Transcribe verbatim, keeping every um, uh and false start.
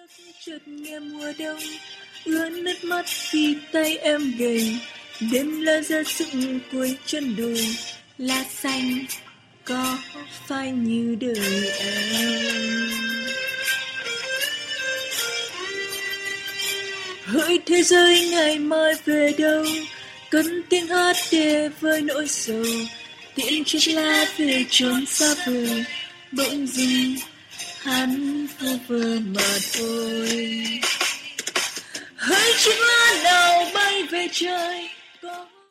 chợt nghe mùa đông ướt nước mắt khi tay em gầy, đêm lá rơi rụng cuối chân đồi, lá xanh có phai như đời em. Hỡi thế giới ngày mai về đâu, cất tiếng hát để vơi nỗi sầu, tiễn chiếc lá về chốn xa vời, bỗng dưng hắn vô vơ mà thôi. Hỡi chiếc lá nào bay về trời,